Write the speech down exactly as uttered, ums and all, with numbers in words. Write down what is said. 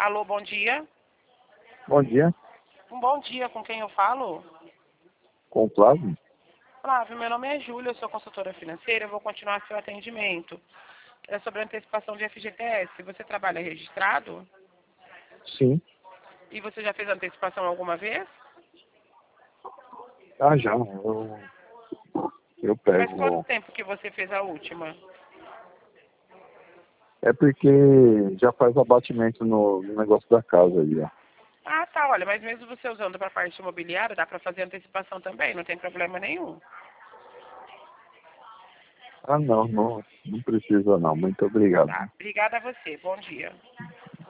Alô, bom dia. Bom dia, Um bom dia, com quem eu falo? com o Flávio? Flávio, meu nome é Júlia, eu sou consultora financeira, eu vou continuar seu atendimento. É sobre a antecipação de F G T S. Você trabalha registrado? Sim. E você já fez antecipação alguma vez? Ah, já. Eu, eu Faz quanto pego. tempo que você fez a última? É porque já faz abatimento no, no negócio da casa aí, ó. Ah, tá, olha, mas mesmo você usando para a parte imobiliária, dá para fazer antecipação também, não tem problema nenhum. Ah, não, não, não precisa não. Muito obrigado. Tá, obrigada a você, bom dia.